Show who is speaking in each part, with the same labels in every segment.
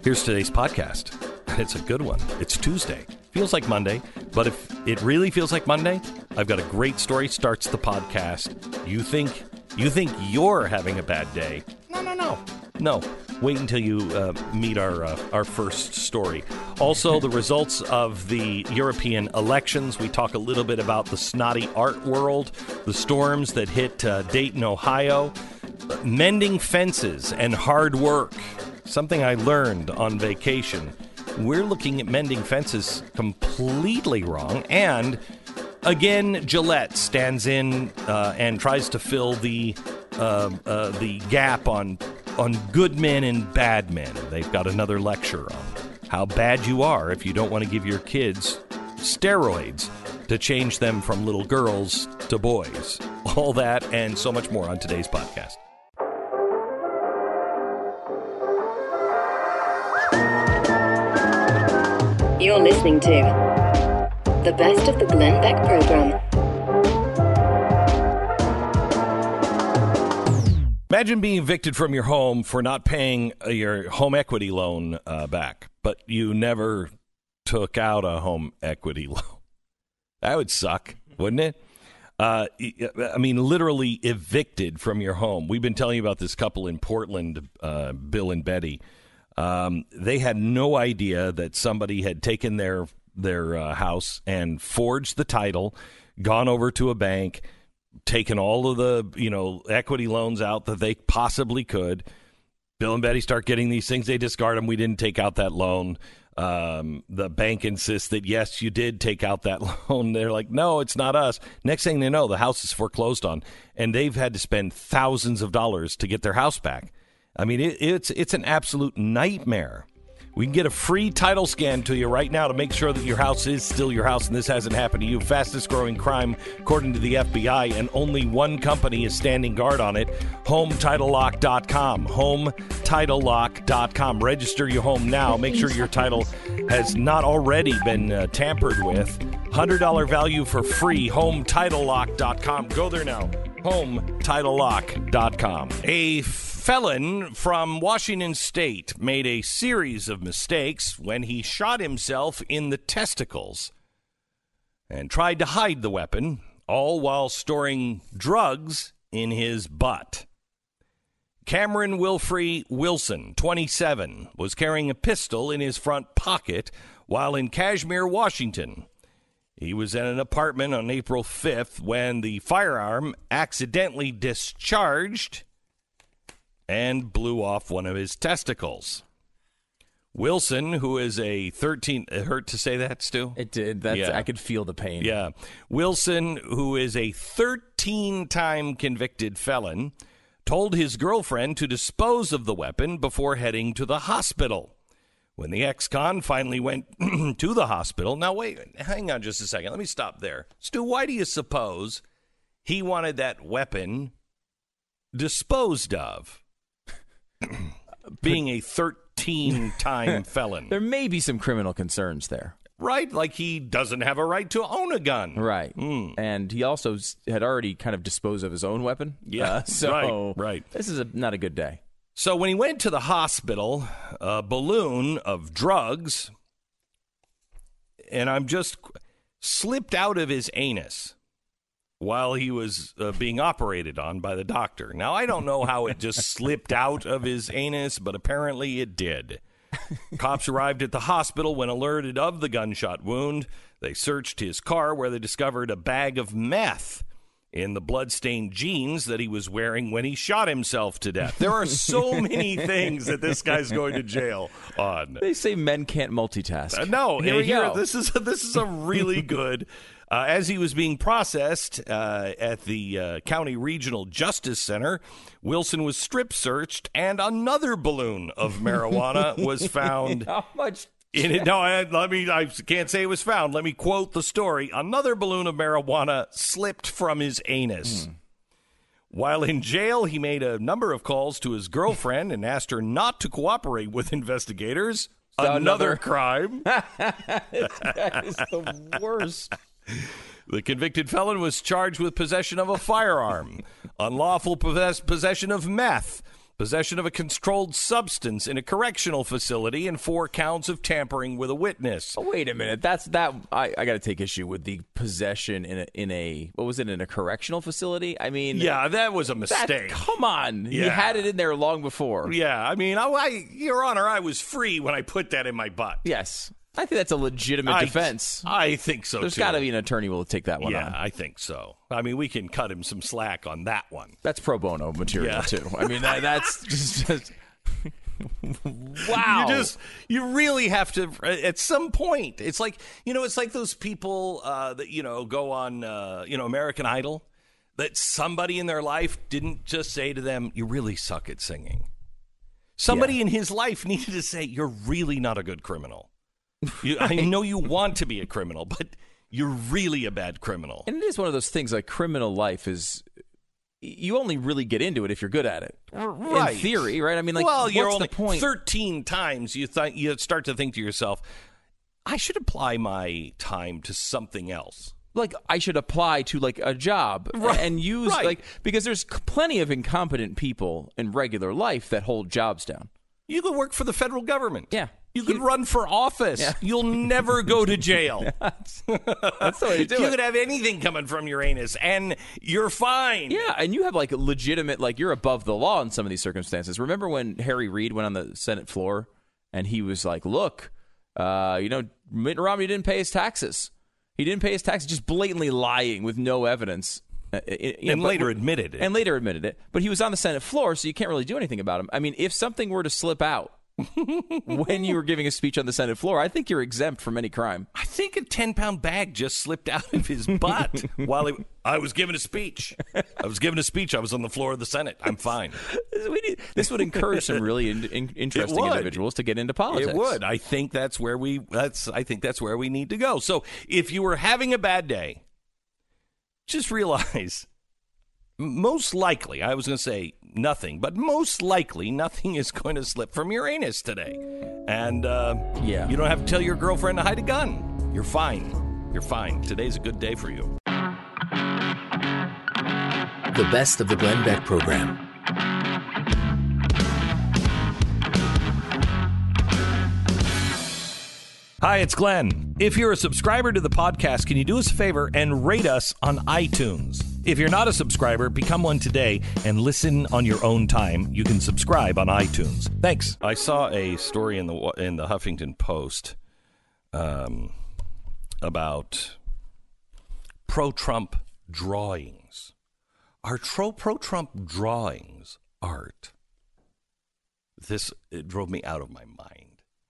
Speaker 1: Here's today's podcast. It's a good one. It's Tuesday. Feels like Monday, but if it really feels like Monday, I've got a great story. Starts the podcast. You think you're having a bad day? No. Wait until you meet our first story. Also, the results of the European elections. We talk a little bit about the snotty art world, the storms that hit Dayton, Ohio, mending fences and hard work. Something I learned on vacation. We're looking at mending fences completely wrong. And again, Gillette stands in and tries to fill the gap on good men and bad men. They've got another lecture on how bad you are if you don't want to give your kids steroids to change them from little girls to boys. All that and so much more on today's podcast.
Speaker 2: You're listening to the Best of the Glenn Beck program.
Speaker 1: Imagine being evicted from your home for not paying your home equity loan back, but you never took out a home equity loan. That would suck, wouldn't it? I mean, literally evicted from your home. We've been telling you about this couple in Portland, Bill and Betty. They had no idea that somebody had taken their house and forged the title, gone over to a bank, taken all of the equity loans out that they possibly could. Bill and Betty start getting these things. They discard them. We didn't take out that loan. The bank insists that, yes, you did take out that loan. They're like, no, it's not us. Next thing they know, the house is foreclosed on, and they've had to spend thousands of dollars to get their house back. I mean, it's an absolute nightmare. We can get a free title scan to you right now to make sure that your house is still your house and this hasn't happened to you. Fastest growing crime, according to the FBI, and only one company is standing guard on it, HomeTitleLock.com. HomeTitleLock.com. Register your home now. Make sure your title has not already been tampered with. $100 value for free, HomeTitleLock.com. Go there now, HomeTitleLock.com. A felon from Washington State made a series of mistakes when he shot himself in the testicles and tried to hide the weapon, all while storing drugs in his butt. Cameron Wilfrey Wilson, 27, was carrying a pistol in his front pocket while in Kashmir, Washington. He was in an apartment on April 5th when the firearm accidentally discharged and blew off one of his testicles. Wilson, who is a 13... It hurt to say that, Stu?
Speaker 3: It did. I could feel the pain.
Speaker 1: Yeah. Wilson, who is a 13-time convicted felon, told his girlfriend to dispose of the weapon before heading to the hospital. When the ex-con finally went to the hospital... Now, wait, hang on just a second. Let me stop there. Stu, why do you suppose he wanted that weapon disposed of? Being a 13-time felon.
Speaker 3: There may be some criminal concerns there.
Speaker 1: Right, like he doesn't have a right to own a gun.
Speaker 3: Right. And he also had already kind of disposed of his own weapon.
Speaker 1: Yeah, right.
Speaker 3: This is not a good day.
Speaker 1: So when he went to the hospital, a balloon of drugs, and I'm just slipped out of his anus while he was being operated on by the doctor. Now, I don't know how it just slipped out of his anus, but apparently it did. Cops arrived at the hospital when alerted of the gunshot wound. They searched his car where they discovered a bag of meth in the bloodstained jeans that he was wearing when he shot himself to death. There are so many things that this guy's going to jail on.
Speaker 3: They say men can't multitask.
Speaker 1: No,
Speaker 3: Here,
Speaker 1: this is a really good... as he was being processed at the County Regional Justice Center, Wilson was strip searched and another balloon of marijuana was found.
Speaker 3: How much?
Speaker 1: I can't say it was found. Let me quote the story. Another balloon of marijuana slipped from his anus. While in jail, he made a number of calls to his girlfriend and asked her not to cooperate with investigators. Another crime.
Speaker 3: This guy is the worst.
Speaker 1: The convicted felon was charged with possession of a firearm, unlawful possession of meth, possession of a controlled substance in a correctional facility, and 4 counts of tampering with a witness.
Speaker 3: Oh, wait a minute. I got to take issue with the possession in a what was it, in a correctional facility? I mean,
Speaker 1: Yeah, that was a mistake.
Speaker 3: Come on.
Speaker 1: Yeah.
Speaker 3: You had it in there long before.
Speaker 1: Yeah, I mean, Your Honor, I was free when I put that in my butt.
Speaker 3: Yes. I think that's a legitimate defense.
Speaker 1: I think so,
Speaker 3: There's
Speaker 1: too.
Speaker 3: got to be an attorney who will take that one on.
Speaker 1: Yeah, I think so. I mean, we can cut him some slack on that one.
Speaker 3: That's pro bono material,
Speaker 1: Yeah.
Speaker 3: too. I mean, that's just wow.
Speaker 1: You really have to, at some point, it's like those people that, go on, American Idol, that somebody in their life didn't just say to them, you really suck at singing. Somebody in his life needed to say, you're really not a good criminal. I know you want to be a criminal, but you're really a bad criminal.
Speaker 3: And it is one of those things, like criminal life is, you only really get into it if you're good at it.
Speaker 1: Right.
Speaker 3: In theory, right? I mean, like,
Speaker 1: well, you're
Speaker 3: what's
Speaker 1: only
Speaker 3: the point?
Speaker 1: 13 times you start to think to yourself, I should apply my time to something else.
Speaker 3: Like, I should apply to, like, a job and use, like, because there's plenty of incompetent people in regular life that hold jobs down.
Speaker 1: You could work for the federal government.
Speaker 3: Yeah.
Speaker 1: You could run for office. Yeah. You'll never go to jail.
Speaker 3: That's the way to do it.
Speaker 1: You could have anything coming from your anus, and you're fine.
Speaker 3: Yeah, and you have, like, legitimate, like, you're above the law in some of these circumstances. Remember when Harry Reid went on the Senate floor, and he was like, look, Mitt Romney didn't pay his taxes. He didn't pay his taxes, just blatantly lying with no evidence.
Speaker 1: And later admitted it.
Speaker 3: But he was on the Senate floor, so you can't really do anything about him. I mean, if something were to slip out when you were giving a speech on the Senate floor, I think you're exempt from any crime.
Speaker 1: I think a 10-pound bag just slipped out of his butt while I was giving a speech. I was on the floor of the Senate. I'm fine.
Speaker 3: This would encourage some really interesting individuals to get into politics.
Speaker 1: It would. I think that's where we need to go. So if you were having a bad day, just realize, most likely, I was going to say nothing, but most likely nothing is going to slip from your anus today. And you don't have to tell your girlfriend to hide a gun. You're fine. You're fine. Today's a good day for you.
Speaker 4: The best of the Glenn Beck program.
Speaker 1: Hi, it's Glenn. If you're a subscriber to the podcast, can you do us a favor and rate us on iTunes? If you're not a subscriber, become one today and listen on your own time. You can subscribe on iTunes. Thanks. I saw a story in the Huffington Post about pro-Trump drawings. Are pro-Trump drawings art? It drove me out of my mind.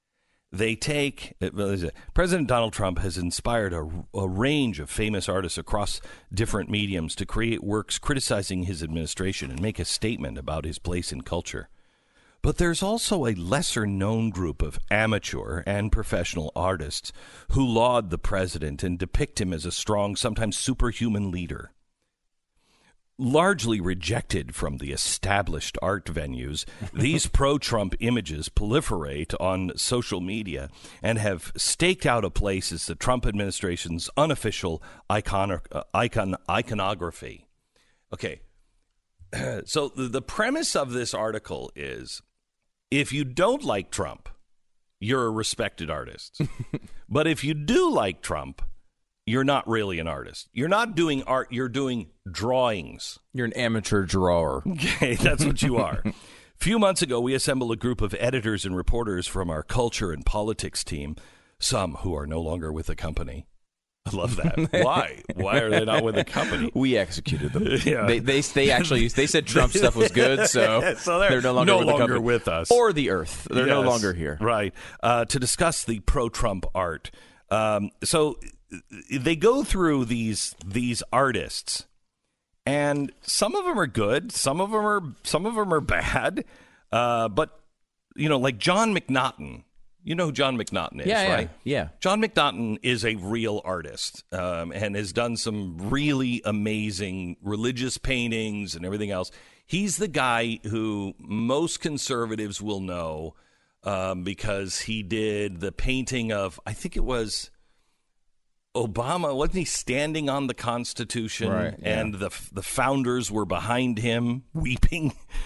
Speaker 1: President Donald Trump has inspired a range of famous artists across different mediums to create works criticizing his administration and make a statement about his place in culture. But there's also a lesser-known group of amateur and professional artists who laud the president and depict him as a strong, sometimes superhuman leader. Largely rejected from the established art venues, these pro-Trump images proliferate on social media and have staked out a place as the Trump administration's unofficial iconography. Okay, so the premise of this article is, if you don't like Trump, you're a respected artist. But if you do like Trump, you're not really an artist. You're not doing art. You're doing drawings.
Speaker 3: You're an amateur drawer.
Speaker 1: Okay, that's what you are. A few months ago, we assembled a group of editors and reporters from our culture and politics team, some who are no longer with the company. I love that. Why? Why are they not with the company?
Speaker 3: We executed them.
Speaker 1: Yeah.
Speaker 3: They said Trump stuff was good, so they're no longer
Speaker 1: with us.
Speaker 3: Or the Earth. They're no longer here.
Speaker 1: Right. To discuss the pro-Trump art. So they go through these artists, and some of them are good, some of them are bad. But like John McNaughton. You know who John McNaughton is, right?
Speaker 3: Yeah.
Speaker 1: John McNaughton is a real artist and has done some really amazing religious paintings and everything else. He's the guy who most conservatives will know because he did the painting of, I think it was Obama. Wasn't he standing on the Constitution?
Speaker 3: Right, yeah.
Speaker 1: And the founders were behind him weeping.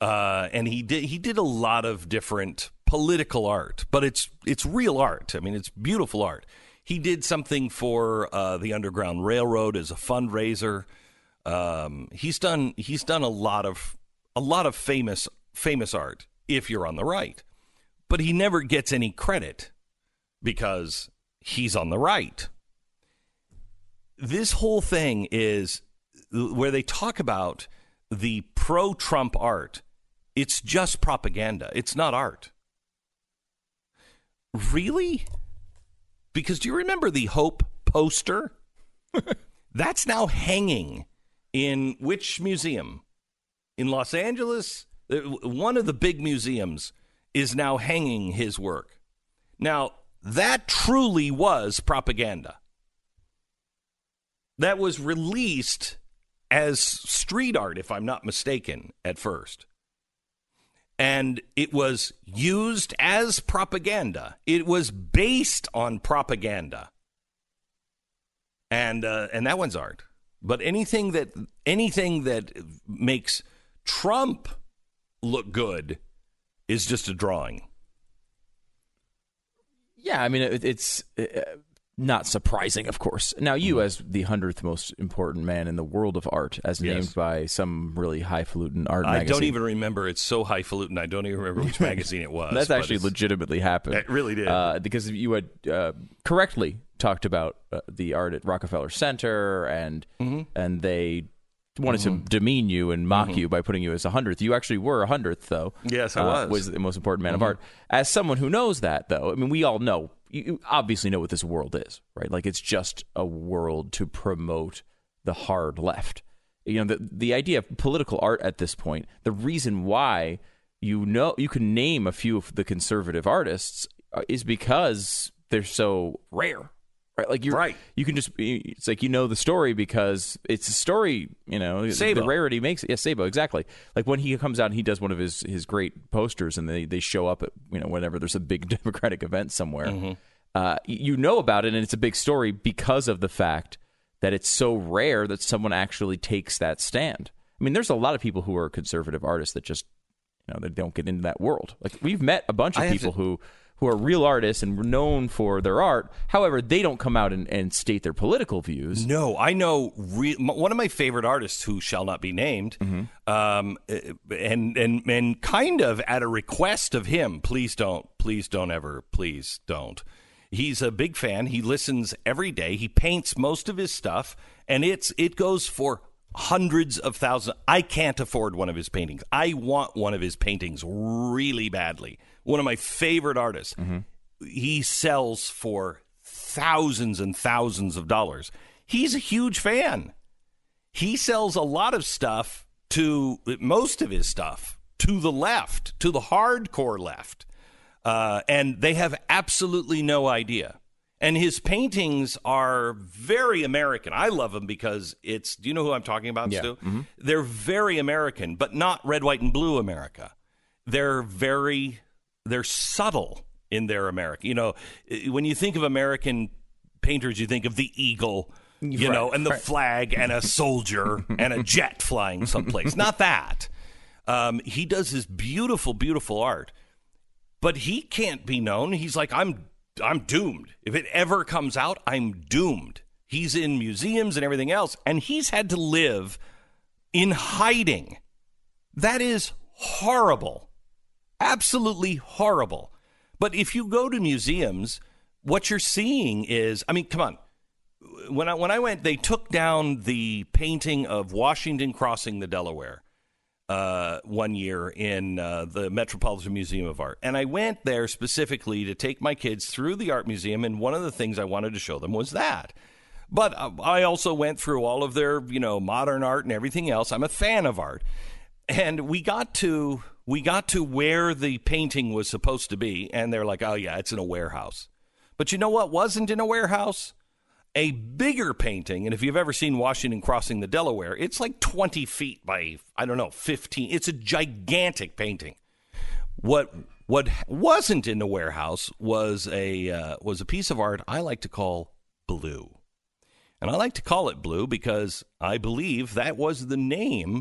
Speaker 1: And he did a lot of different political art, but it's real art. I mean, it's beautiful art. He did something for the Underground Railroad as a fundraiser. He's done a lot of famous art if you're on the right, but he never gets any credit because he's on the right. This whole thing is where they talk about the pro-Trump art. It's just propaganda. It's not art. Really? Because do you remember the Hope poster? That's now hanging in which museum? In Los Angeles? One of the big museums is now hanging his work. Now, that truly was propaganda. That was released as street art, if I'm not mistaken, at first. And it was used as propaganda. It was based on propaganda. And that one's art. But anything that makes Trump look good is just a drawing.
Speaker 3: Yeah, I mean, it's not surprising, of course. Now, you, as the 100th most important man in the world of art, as named by some really highfalutin art magazine.
Speaker 1: I don't even remember. It's so highfalutin, I don't even remember which magazine it was.
Speaker 3: That's actually legitimately happened.
Speaker 1: It really did.
Speaker 3: Because you had correctly talked about the art at Rockefeller Center, and they wanted to demean you and mock you by putting you as 100th. You actually were 100th, though.
Speaker 1: Yes, I was.
Speaker 3: Was the most important man of art. As someone who knows that, though, I mean, we all know. You obviously know what this world is, right? Like, it's just a world to promote the hard left. You know, the idea of political art at this point, the reason why you can name a few of the conservative artists is because they're so rare, right? Like, you can just, it's like, you know the story because it's a story, you know,
Speaker 1: Sabo.
Speaker 3: The rarity makes it. Yeah, Sabo, exactly. Like, when he comes out and he does one of his great posters and they show up at, you know, whenever there's a big Democratic event somewhere, you know about it, and it's a big story because of the fact that it's so rare that someone actually takes that stand. I mean, there's a lot of people who are conservative artists that just, you know, they don't get into that world. Like, we've met a bunch of people who are real artists and known for their art. However, they don't come out and state their political views.
Speaker 1: No, I know one of my favorite artists who shall not be named, and kind of at a request of him, please don't ever. He's a big fan. He listens every day. He paints most of his stuff, and it goes for hundreds of thousands. I can't afford one of his paintings. I want one of his paintings really badly. One of my favorite artists. He sells for thousands and thousands of dollars. He's a huge fan. He sells a lot of stuff most of his stuff to the left, to the hardcore left. And they have absolutely no idea. And his paintings are very American. I love them because do you know who I'm talking about, Stu? They're very American, but not red, white, and blue America. They're subtle in their America. You know, when you think of American painters, you think of the eagle, you know, and the flag and a soldier and a jet flying someplace. Not that. He does this beautiful, beautiful art. But he can't be known. He's like, I'm doomed. If it ever comes out, I'm doomed. He's in museums and everything else, and he's had to live in hiding. That is horrible. Absolutely horrible. But if you go to museums, what you're seeing is, I mean, come on. When I went, they took down the painting of Washington crossing the Delaware. One year in the Metropolitan Museum of Art. And I went there specifically to take my kids through the art museum, and one of the things I wanted to show them was that. But I also went through all of their, you know, modern art and everything else. I'm a fan of art. And we got to where the painting was supposed to be, and they're like, oh, yeah, it's in a warehouse. But you know what wasn't in a warehouse? A bigger painting, and if you've ever seen Washington crossing the Delaware, it's like 20 feet by, 15. It's a gigantic painting. What wasn't in the warehouse was a piece of art I like to call blue. And I like to call it blue because I believe that was the name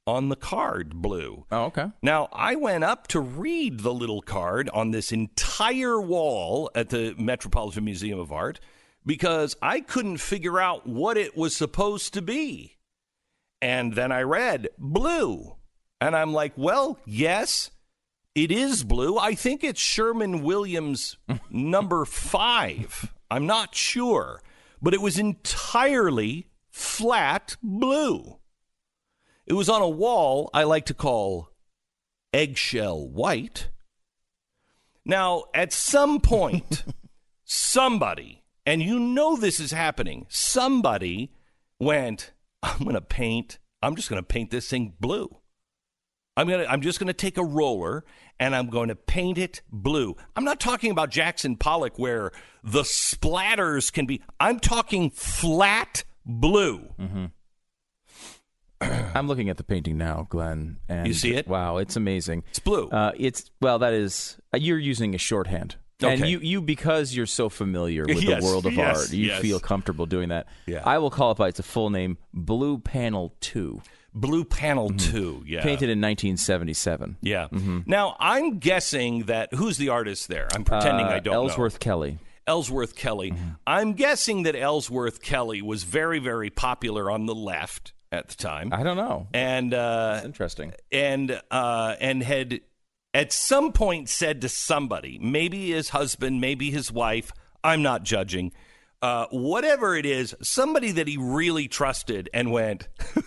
Speaker 1: on the card blue.
Speaker 3: Oh, okay.
Speaker 1: Now, I went up to read the little card on this entire wall at the Metropolitan Museum of Art because I couldn't figure out what it was supposed to be. And then I read blue. And I'm like, well, yes, it is blue. I think it's Sherman-Williams number 5. I'm not sure. But it was entirely flat blue. It was on a wall I like to call eggshell white. Now, at some point, somebody, and you know this is happening, somebody went, I'm just going to paint this thing blue. I'm just going to take a roller and I'm going to paint it blue. I'm not talking about Jackson Pollock where the splatters can be. I'm talking flat blue.
Speaker 3: Mm-hmm. I'm looking at the painting now, Glenn. And
Speaker 1: you see it?
Speaker 3: Wow, it's amazing.
Speaker 1: It's blue.
Speaker 3: That is, you're using a shorthand.
Speaker 1: Okay.
Speaker 3: And you because you're so familiar with
Speaker 1: Yes,
Speaker 3: the world of
Speaker 1: yes,
Speaker 3: art, you
Speaker 1: yes.
Speaker 3: feel comfortable doing that.
Speaker 1: Yeah.
Speaker 3: I will qualify its a full name, Blue Panel 2.
Speaker 1: Blue Panel 2, yeah.
Speaker 3: Painted in 1977.
Speaker 1: Yeah. Now, I'm guessing that, who's the artist there? I'm pretending I don't know.
Speaker 3: Ellsworth Kelly.
Speaker 1: Ellsworth Kelly. I'm guessing that Ellsworth Kelly was very, very popular on the left at the time.
Speaker 3: I don't know.
Speaker 1: And
Speaker 3: That's interesting.
Speaker 1: and had at some point said to somebody, maybe his husband, maybe his wife, I'm not judging, whatever it is, somebody that he really trusted and went,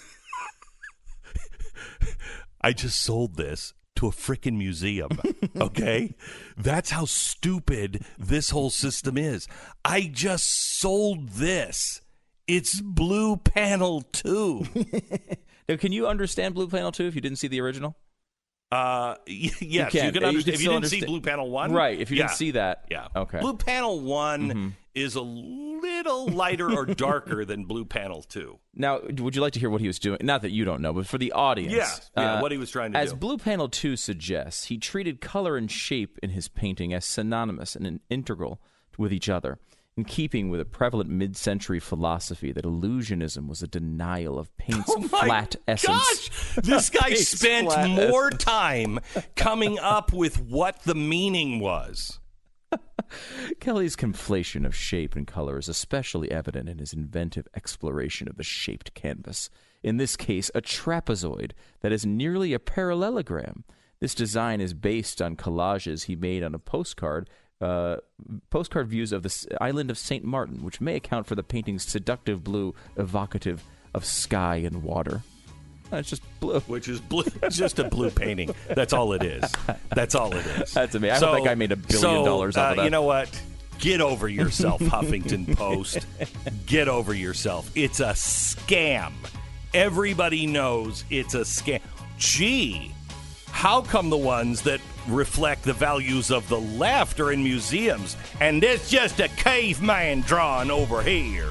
Speaker 1: I just sold this to a frickin' museum, okay? That's how stupid this whole system is. I just sold this. It's Blue Panel 2.
Speaker 3: Now, can you understand Blue Panel 2 if you didn't see the original?
Speaker 1: Yes, you can understand. If you didn't see Blue Panel 1?
Speaker 3: Right, if you didn't see that.
Speaker 1: Yeah.
Speaker 3: Okay.
Speaker 1: Blue Panel 1 is a little lighter or darker than Blue Panel 2.
Speaker 3: Now, would you like to hear what he was doing? Not that you don't know, but for the audience.
Speaker 1: Yeah, what he was trying to do.
Speaker 3: As Blue Panel 2 suggests, he treated color and shape in his painting as synonymous and integral with each other, in keeping with a prevalent mid-century philosophy that illusionism was a denial of paint's flat essence.
Speaker 1: Gosh! This guy spent more time coming up with what the meaning was.
Speaker 3: Kelly's conflation of shape and color is especially evident in his inventive exploration of the shaped canvas. In this case, a trapezoid that is nearly a parallelogram. This design is based on collages he made on a postcard views of the island of St. Martin, which may account for the painting's seductive blue, evocative of sky and water. It's just blue.
Speaker 1: Which is blue. It's just a blue painting. That's all it is. That's all it is.
Speaker 3: That's amazing. I hope that guy made $1 billion off of that.
Speaker 1: You know what? Get over yourself, Huffington Post. Get over yourself. It's a scam. Everybody knows it's a scam. Gee, how come the ones that reflect the values of the left are in museums and it's just a caveman drawing over here?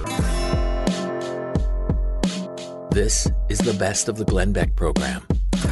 Speaker 4: This is the best of the Glenn Beck program.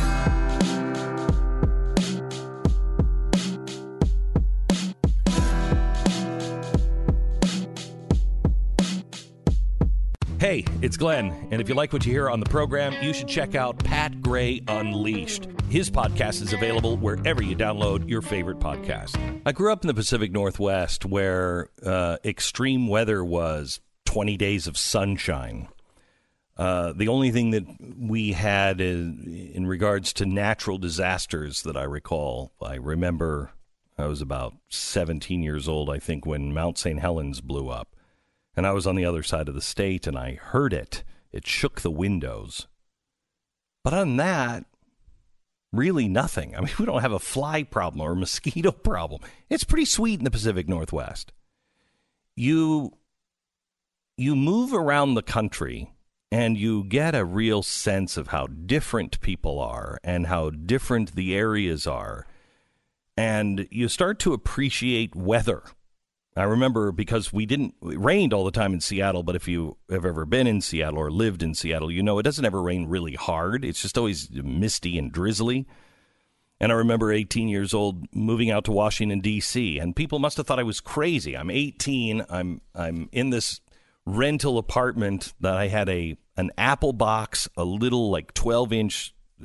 Speaker 1: Hey, it's Glenn, and if you like what you hear on the program, you should check out Pat Gray Unleashed. His podcast is available wherever you download your favorite podcast. I grew up in the Pacific Northwest where extreme weather was 20 days of sunshine. The only thing that we had in regards to natural disasters that I recall, I remember I was about 17 years old, I think, when Mount St. Helens blew up. And I was on the other side of the state, and I heard it. It shook the windows. But other than that, really nothing. I mean, we don't have a fly problem or a mosquito problem. It's pretty sweet in the Pacific Northwest. You move around the country, and you get a real sense of how different people are and how different the areas are. And you start to appreciate weather. I remember because it rained all the time in Seattle, but if you have ever been in Seattle or lived in Seattle, you know it doesn't ever rain really hard. It's just always misty and drizzly. And I remember 18 years old moving out to Washington, D.C., and people must have thought I was crazy. I'm 18. I'm in this rental apartment that I had an Apple box, a little like 12-inch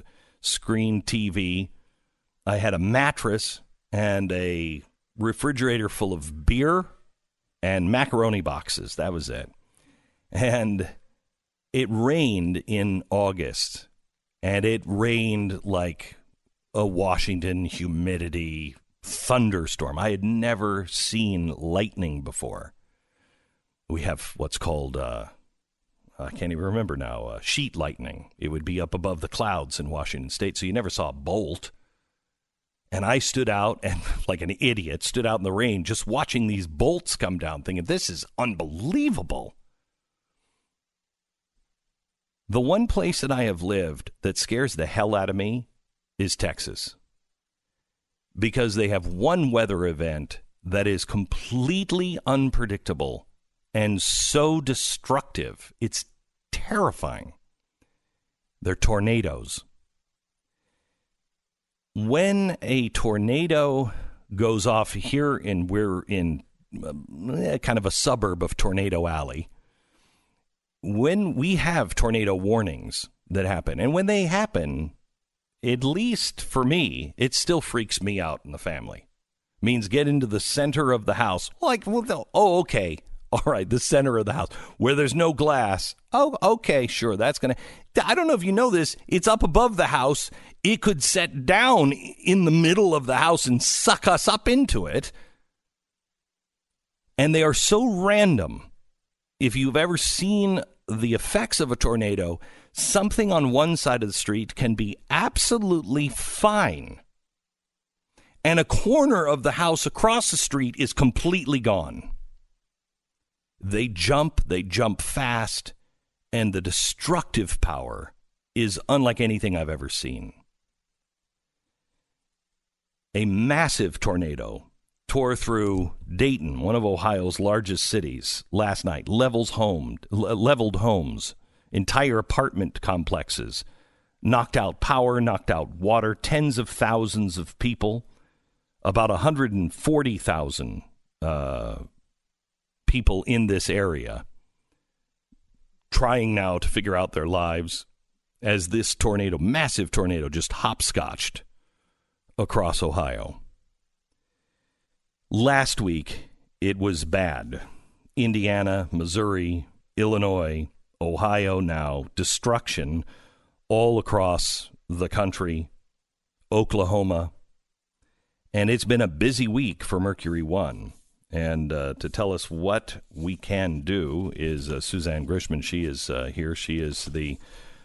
Speaker 1: screen TV. I had a mattress and a refrigerator full of beer and macaroni boxes. That was it. And it rained in August, and it rained like a Washington humidity thunderstorm. I had never seen lightning before. We have what's called, I can't even remember now, sheet lightning. It would be up above the clouds in Washington State, so you never saw a bolt. And I stood out, and like an idiot, stood out in the rain just watching these bolts come down, thinking, this is unbelievable. The one place that I have lived that scares the hell out of me is Texas. Because they have one weather event that is completely unpredictable and so destructive. It's terrifying. They're tornadoes. When a tornado goes off here, and we're in kind of a suburb of Tornado Alley, when we have tornado warnings that happen, and when they happen, at least for me, it still freaks me out in the family. Means get into the center of the house. Like, well, oh, okay. All right, the center of the house where there's no glass. Oh, okay, sure. That's going to, I don't know if you know this. It's up above the house. It could set down in the middle of the house and suck us up into it. And they are so random. If you've ever seen the effects of a tornado, something on one side of the street can be absolutely fine. And a corner of the house across the street is completely gone. They jump fast, and the destructive power is unlike anything I've ever seen. A massive tornado tore through Dayton, one of Ohio's largest cities, last night. Leveled homes, entire apartment complexes, knocked out power, knocked out water, tens of thousands of people, about 140,000 people in this area trying now to figure out their lives as this tornado, massive tornado, just hopscotched across Ohio. Last week, it was bad. Indiana, Missouri, Illinois, Ohio now, destruction all across the country, Oklahoma. And it's been a busy week for Mercury One. And to tell us what we can do is Suzanne Grishman. She is here. She is the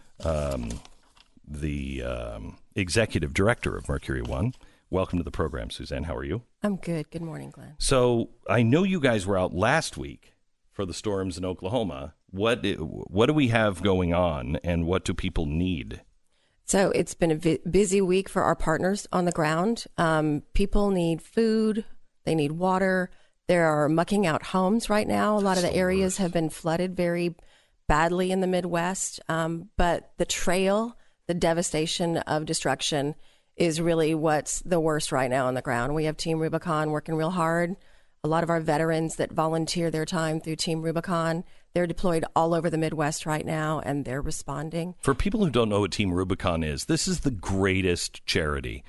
Speaker 1: executive director of Mercury One. Welcome to the program, Suzanne. How are you?
Speaker 5: I'm good. Good morning, Glenn.
Speaker 1: So I know you guys were out last week for the storms in Oklahoma. What do we have going on, and what do people need?
Speaker 5: So it's been a busy week for our partners on the ground. People need food. They need water. There are mucking out homes right now. A lot of the areas have been flooded very badly in the Midwest. But the trail, the devastation of destruction is really what's the worst right now on the ground. We have Team Rubicon working real hard. A lot of our veterans that volunteer their time through Team Rubicon, they're deployed all over the Midwest right now, and they're responding.
Speaker 1: For people who don't know what Team Rubicon is, this is the greatest charity.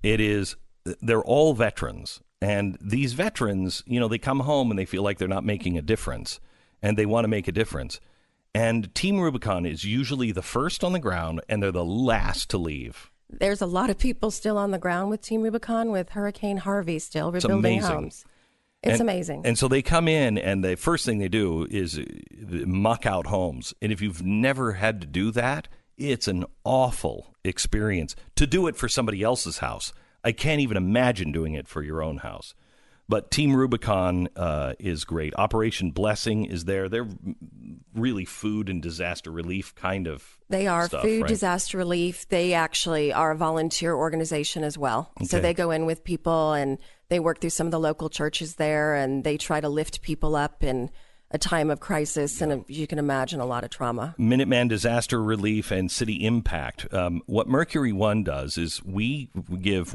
Speaker 1: They're all veterans. And these veterans, they come home and they feel like they're not making a difference, and they want to make a difference. And Team Rubicon is usually the first on the ground, and they're the last to leave.
Speaker 5: There's a lot of people still on the ground with Team Rubicon with Hurricane Harvey still rebuilding homes. It's amazing. And
Speaker 1: so they come in, and the first thing they do is muck out homes. And if you've never had to do that, it's an awful experience to do it for somebody else's house. I can't even imagine doing it for your own house. But Team Rubicon is great. Operation Blessing is there. They're really food and disaster relief kind of
Speaker 5: They are
Speaker 1: stuff,
Speaker 5: food
Speaker 1: right?
Speaker 5: disaster relief. They actually are a volunteer organization as well.
Speaker 1: Okay.
Speaker 5: So they go in with people, and they work through some of the local churches there, and they try to lift people up in a time of crisis, and you can imagine a lot of trauma.
Speaker 1: Minuteman Disaster Relief and City Impact. What Mercury One does is we give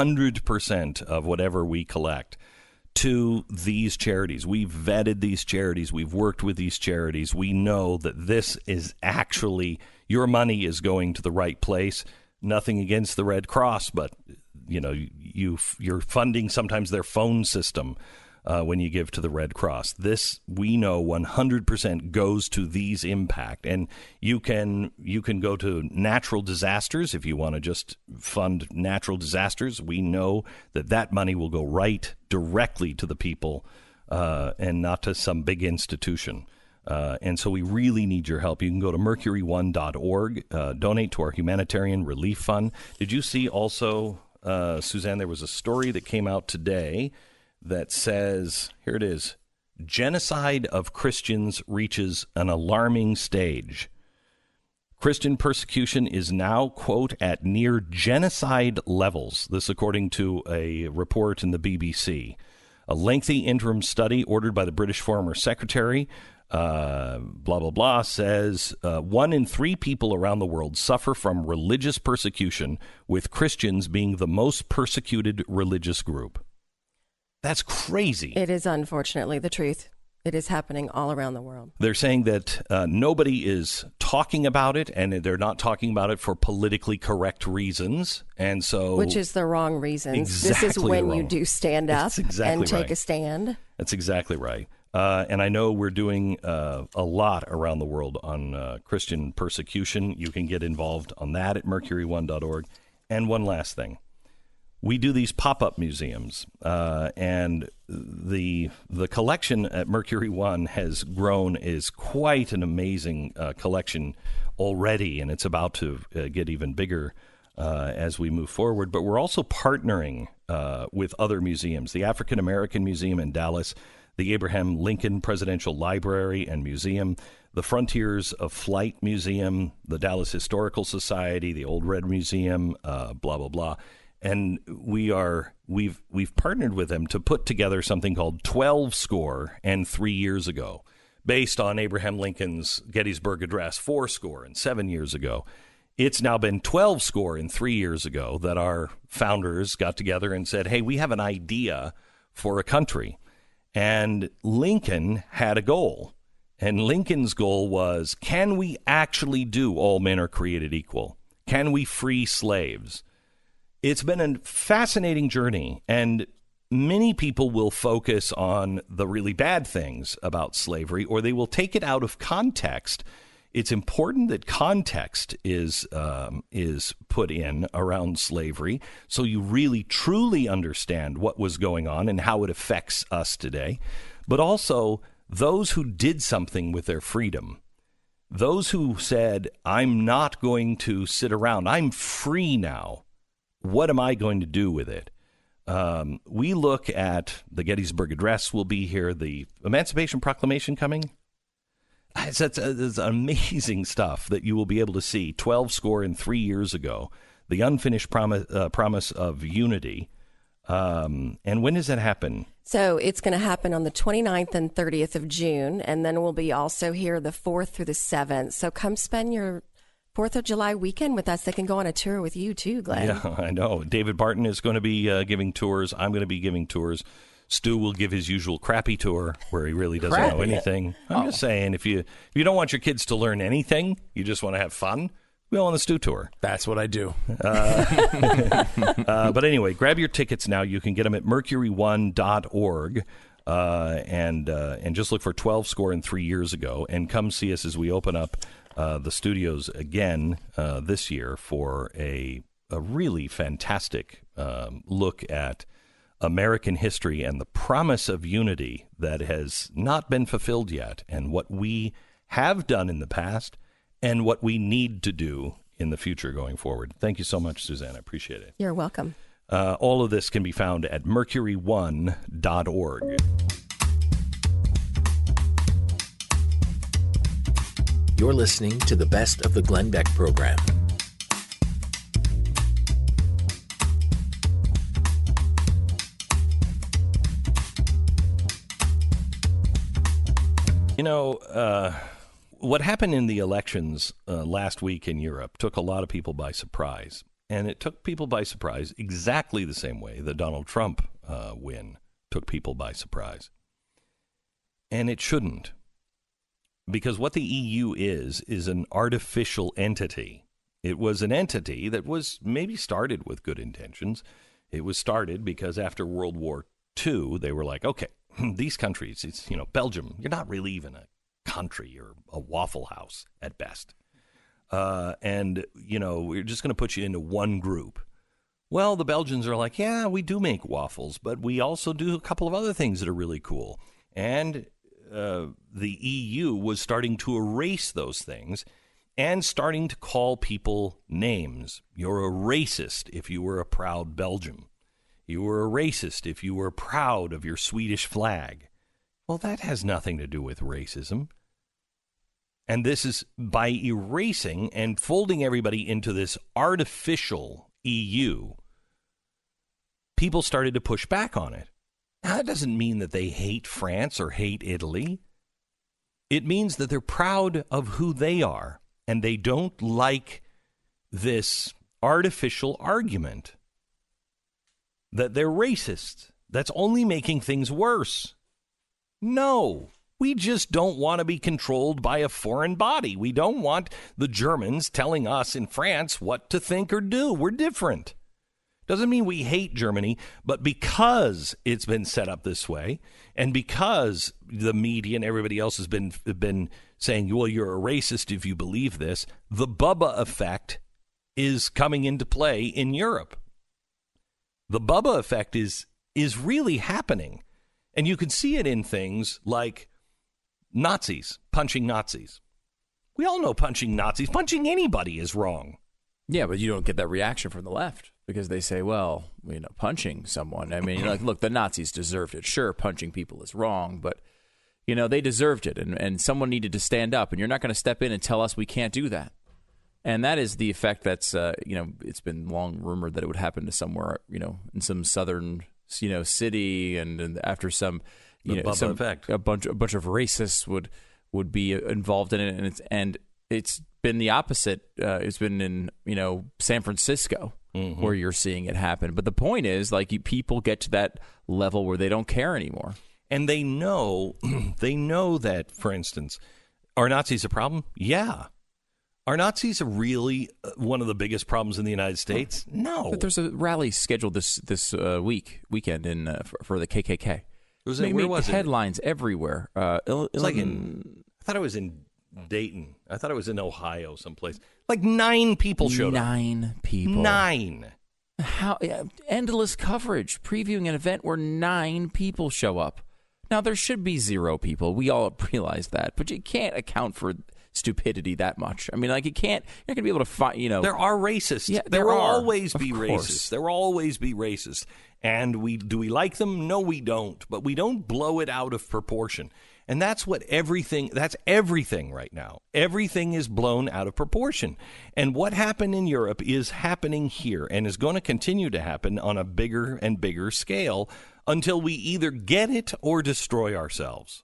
Speaker 1: 100% of whatever we collect to these charities. We've vetted these charities. We've worked with these charities. We know that this is actually, your money is going to the right place. nothing against the Red Cross, but you're funding sometimes their phone system when you give to the Red Cross. This, we know, 100% goes to these impact. And you can go to natural disasters if you want to just fund natural disasters. We know that money will go right directly to the people and not to some big institution. And so we really need your help. You can go to mercury1.org, donate to our humanitarian relief fund. Did you see also, Suzanne, there was a story that came out today that says, here it is, genocide of Christians reaches an alarming stage. Christian persecution is now, quote, at near genocide levels. This according to a report in the BBC. A lengthy interim study ordered by the British Foreign Secretary, blah, blah, blah, says 1 in 3 people around the world suffer from religious persecution, with Christians being the most persecuted religious group. That's crazy.
Speaker 5: It is unfortunately the truth. It is happening all around the world.
Speaker 1: They're saying that nobody is talking about it, and they're not talking about it for politically correct reasons. And so,
Speaker 5: which is the wrong reasons.
Speaker 1: Exactly.
Speaker 5: This is when you do stand up and take a stand.
Speaker 1: That's exactly right. And I know we're doing a lot around the world on Christian persecution. You can get involved on that at mercury1.org. And one last thing. We do these pop-up museums, and the collection at Mercury One has grown, is quite an amazing collection already, and it's about to get even bigger as we move forward. But we're also partnering with other museums, the African American Museum in Dallas, the Abraham Lincoln Presidential Library and Museum, the Frontiers of Flight Museum, the Dallas Historical Society, the Old Red Museum, blah, blah, blah. And we've partnered with them to put together something called 12 Score and 3 years ago, based on Abraham Lincoln's Gettysburg Address 4 score and 7 years ago. It's now been 12 score and 3 years ago that our founders got together and said, hey, we have an idea for a country. And Lincoln had a goal. And Lincoln's goal was, can we actually do all men are created equal? Can we free slaves? It's been a fascinating journey, and many people will focus on the really bad things about slavery, or they will take it out of context. It's important that context is put in around slavery, so you really truly understand what was going on and how it affects us today. But also those who did something with their freedom, those who said, I'm not going to sit around, I'm free now. What am I going to do with it? We look at the Gettysburg Address will be here, the Emancipation Proclamation coming. It's amazing stuff that you will be able to see 12 score and 3 years ago, the unfinished promise of unity. And when does that happen?
Speaker 5: So it's going to happen on the 29th and 30th of June, and then we'll be also here the 4th through the 7th. So come spend your 4th of July weekend with us. They can go on a tour with you too, Glenn.
Speaker 1: Yeah, I know. David Barton is going to be giving tours. I'm going to be giving tours. Stu will give his usual crappy tour where he really doesn't know anything. I'm just saying, if you don't want your kids to learn anything, you just want to have fun, go on the Stu tour.
Speaker 6: That's what I do.
Speaker 1: But anyway, grab your tickets now. You can get them at mercury1.org. And just look for 12 score and 3 years ago, and come see us as we open up the studios again this year for a really fantastic look at American history and the promise of unity that has not been fulfilled yet, and what we have done in the past and what we need to do in the future going forward. Thank you so much, Suzanne. I appreciate it.
Speaker 5: You're welcome.
Speaker 1: All of this can be found at mercury1.org.
Speaker 4: You're listening to the best of the Glenn Beck program.
Speaker 1: You know, what happened in the elections last week in Europe took a lot of people by surprise. And it took people by surprise exactly the same way the Donald Trump win took people by surprise. And it shouldn't. Because what the EU is an artificial entity. It was an entity that was maybe started with good intentions. It was started because after World War II, they were like, okay, these countries, it's, Belgium, you're not really even a country. You're a Waffle House at best. And we're just going to put you into one group. Well, the Belgians are like, yeah, we do make waffles, but we also do a couple of other things that are really cool. And the EU was starting to erase those things and starting to call people names. You're a racist if you were a proud Belgian. You were a racist if you were proud of your Swedish flag. Well, that has nothing to do with racism. And this is by erasing and folding everybody into this artificial EU, people started to push back on it. Now, that doesn't mean that they hate France or hate Italy. It means that they're proud of who they are, and they don't like this artificial argument that they're racist. That's only making things worse. No. We just don't want to be controlled by a foreign body. We don't want the Germans telling us in France what to think or do. We're different. Doesn't mean we hate Germany, but because it's been set up this way, and because the media and everybody else has been saying, well, you're a racist if you believe this, the Bubba effect is coming into play in Europe. The Bubba effect is really happening. And you can see it in things like Nazis, punching Nazis. We all know punching Nazis, punching anybody is wrong.
Speaker 3: Yeah, but you don't get that reaction from the left because they say, well, punching someone. I mean, look, the Nazis deserved it. Sure, punching people is wrong, but, they deserved it. And someone needed to stand up. And you're not going to step in and tell us we can't do that. And that is the effect that's, it's been long rumored that it would happen to somewhere, in some southern, city and after some...
Speaker 1: effect.
Speaker 3: A bunch of racists would be involved in it, and it's been the opposite. It's been in San Francisco where you're seeing it happen. But the point is, people get to that level where they don't care anymore,
Speaker 1: and they know that. For instance, are Nazis a problem? Yeah. Are Nazis really one of the biggest problems in the United States? No.
Speaker 3: But there's a rally scheduled this weekend for the KKK.
Speaker 1: Where was it?
Speaker 3: Headlines everywhere.
Speaker 1: I thought it was in Dayton. I thought it was in Ohio someplace. 9 people showed up.
Speaker 3: 9 people.
Speaker 1: 9.
Speaker 3: How endless coverage previewing an event where 9 people show up. Now, there should be 0 people. We all realize that. But you can't account for stupidity that much. I mean, you can't. You're not going to be able to find,
Speaker 1: There are racists.
Speaker 3: Yeah,
Speaker 1: there will
Speaker 3: are.
Speaker 1: always be
Speaker 3: Of
Speaker 1: racist.
Speaker 3: course.
Speaker 1: There will always be racist. And do we like them? No, we don't. But we don't blow it out of proportion. And that's everything right now. Everything is blown out of proportion. And what happened in Europe is happening here and is going to continue to happen on a bigger and bigger scale until we either get it or destroy ourselves.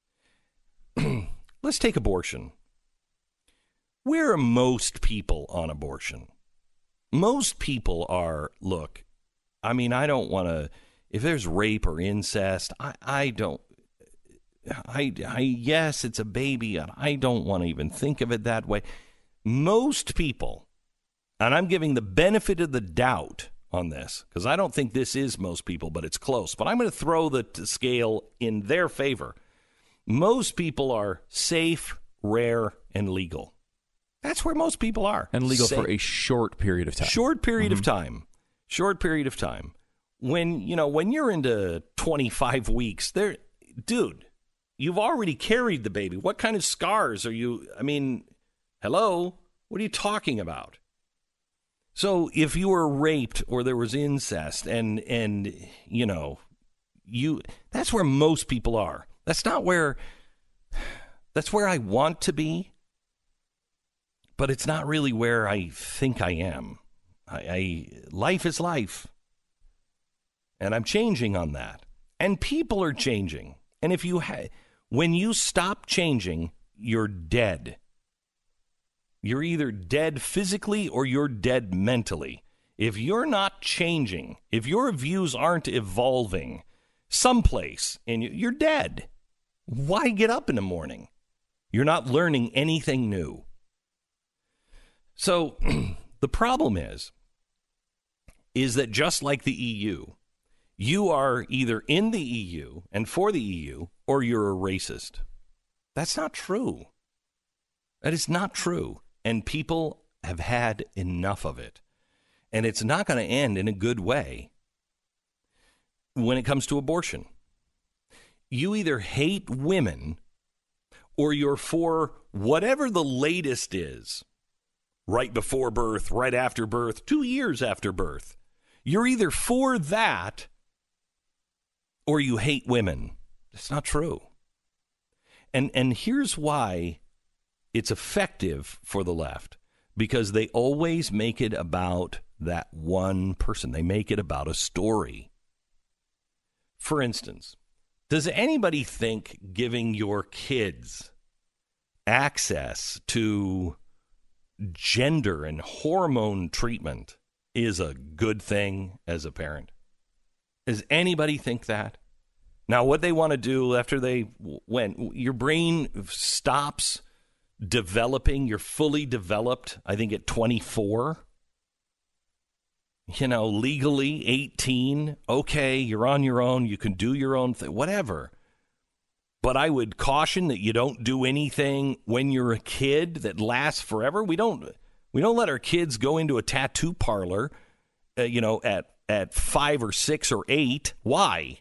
Speaker 1: Let's take abortion. Where are most people on abortion? Most people are, look, I mean, I don't want to, if there's rape or incest, yes, it's a baby, and I don't want to even think of it that way. Most people, and I'm giving the benefit of the doubt on this, because I don't think this is most people, but it's close. But I'm going to throw the scale in their favor. Most people are safe, rare, and legal. That's where most people are.
Speaker 3: And legal for a short period of time.
Speaker 1: Short period of time. Short period of time. When you're into 25 weeks, dude, you've already carried the baby. What kind of scars are you? I mean, hello? What are you talking about? So if you were raped or there was incest and that's where most people are. That's where I want to be. But it's not really where I think I am. Life is life. And I'm changing on that. And people are changing. And when you stop changing, you're dead. You're either dead physically or you're dead mentally. If you're not changing, if your views aren't evolving someplace, and you're dead. Why get up in the morning? You're not learning anything new. So the problem is that just like the EU, you are either in the EU and for the EU, or you're a racist. That's not true. That is not true. And people have had enough of it. And it's not going to end in a good way when it comes to abortion. You either hate women or you're for whatever the latest is. Right before birth, right after birth, 2 years after birth. You're either for that or you hate women. It's not true. And here's why it's effective for the left. Because they always make it about that one person. They make it about a story. For instance, does anybody think giving your kids access to gender and hormone treatment is a good thing as a parent? Does anybody think that? Now, what they want to do after when your brain stops developing, you're fully developed, I think at 24, legally 18, okay, you're on your own, you can do your own thing, whatever. But I would caution that you don't do anything when you're a kid that lasts forever. We don't let our kids go into a tattoo parlor, at 5 or 6 or 8. Why?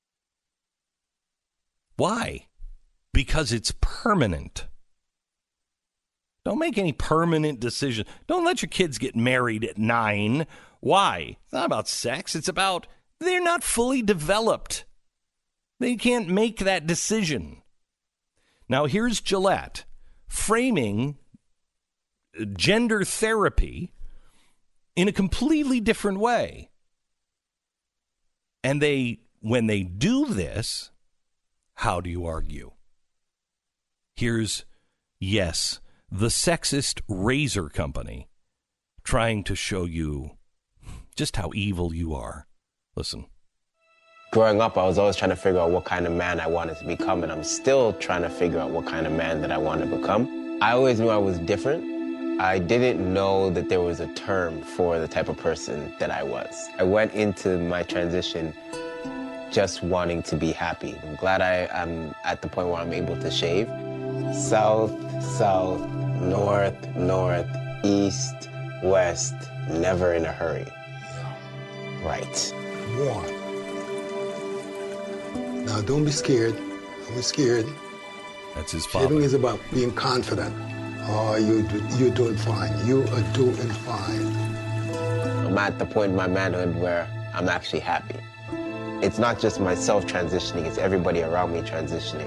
Speaker 1: Why? Because it's permanent. Don't make any permanent decision. Don't let your kids get married at 9. Why? It's not about sex. It's about they're not fully developed. They can't make that decision. Now, here's Gillette framing gender therapy in a completely different way. And when they do this, how do you argue? Here's, yes, the sexist razor company trying to show you just how evil you are. Listen.
Speaker 6: Growing up, I was always trying to figure out what kind of man I wanted to become, and I'm still trying to figure out what kind of man that I want to become. I always knew I was different. I didn't know that there was a term for the type of person that I was. I went into my transition just wanting to be happy. I'm glad I'm at the point where I'm able to shave. South, south, north, north, east, west, never in a hurry. Right.
Speaker 7: One. Now, don't be scared. Don't be scared.
Speaker 1: That's his father.
Speaker 7: Shaving is about being confident. Oh, you're doing fine. You are doing fine.
Speaker 6: I'm at the point in my manhood where I'm actually happy. It's not just myself transitioning, it's everybody around me transitioning.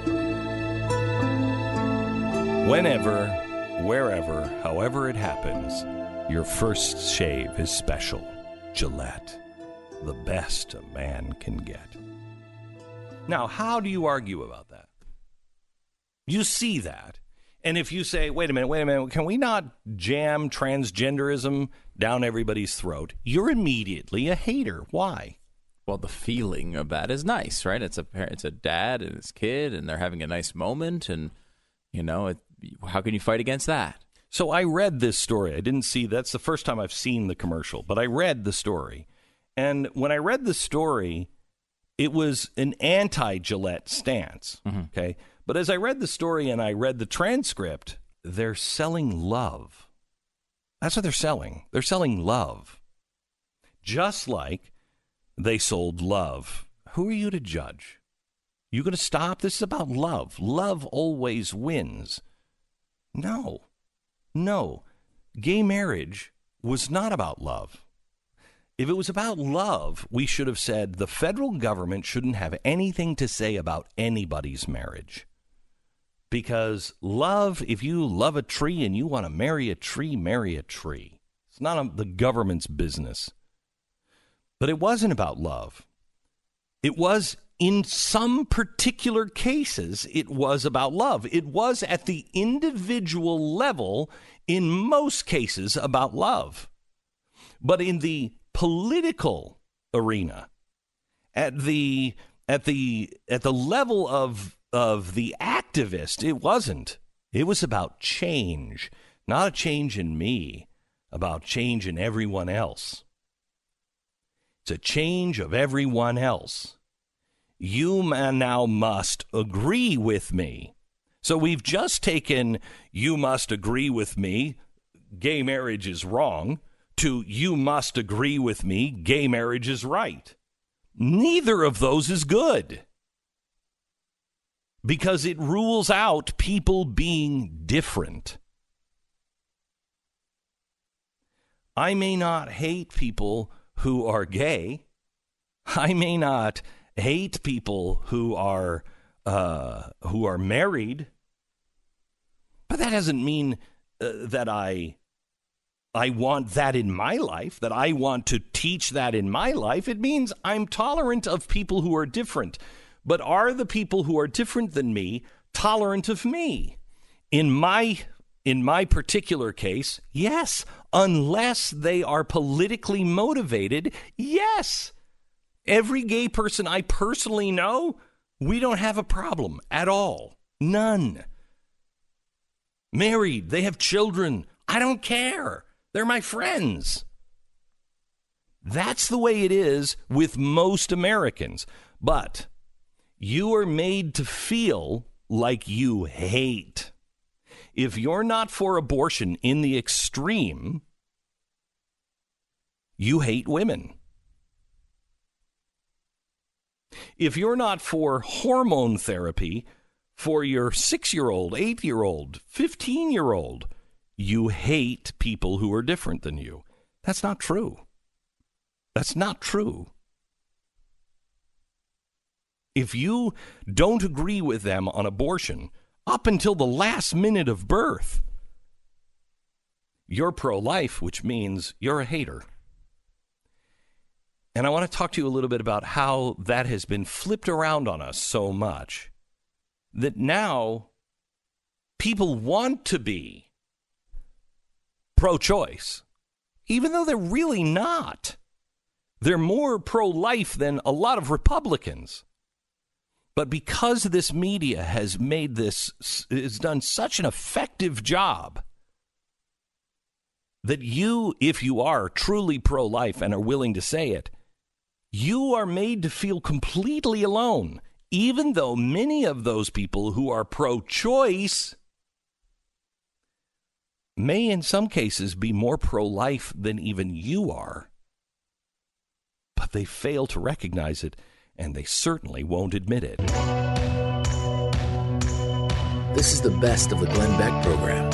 Speaker 1: Whenever, wherever, however it happens, your first shave is special. Gillette, the best a man can get. Now, how do you argue about that? You see that, and if you say, wait a minute, can we not jam transgenderism down everybody's throat? You're immediately a hater. Why?
Speaker 3: Well, the feeling of that is nice, right? It's a dad and his kid, and they're having a nice moment, and, how can you fight against that?
Speaker 1: So I read this story. I didn't see, that's the first time I've seen the commercial, but I read the story. And when I read the story, it was an anti-Gillette stance, okay? But as I read the story and I read the transcript, they're selling love. That's what they're selling. They're selling love. Just like they sold love. Who are you to judge? You going to stop? This is about love. Love always wins. No. Gay marriage was not about love. If it was about love, we should have said the federal government shouldn't have anything to say about anybody's marriage. Because love, if you love a tree and you want to marry a tree, marry a tree. It's not the government's business. But it wasn't about love. It was, in some particular cases, it was about love. It was at the individual level, in most cases, about love. But in the political arena, at the level of the activist, it wasn't. It was about change. Not a change in me about change in everyone else. It's a change of everyone else. You now must agree with me. So we've just taken you must agree with me, gay marriage is wrong, to you must agree with me, gay marriage is right. Neither of those is good. Because it rules out people being different. I may not hate people who are gay. I may not hate people who are married. But that doesn't mean that I want that in my life, that I want to teach that in my life. It means I'm tolerant of people who are different. But are the people who are different than me tolerant of me? In my particular case, yes. Unless they are politically motivated, yes. Every gay person I personally know, we don't have a problem at all. None. Married, they have children. I don't care. They're my friends. That's the way it is with most Americans. But you are made to feel like you hate. If you're not for abortion in the extreme, you hate women. If you're not for hormone therapy for your 6-year-old, 8-year-old, 15-year-old, you hate people who are different than you. That's not true. That's not true. If you don't agree with them on abortion up until the last minute of birth, you're pro-life, which means you're a hater. And I want to talk to you a little bit about how that has been flipped around on us so much that now people want to be pro-choice, even though they're really not. They're more pro-life than a lot of Republicans. But because this media has done such an effective job that you, if you are truly pro-life and are willing to say it, you are made to feel completely alone, even though many of those people who are pro-choice may in some cases be more pro-life than even you are. But they fail to recognize it, and they certainly won't admit it.
Speaker 4: This is the best of the Glenn Beck program.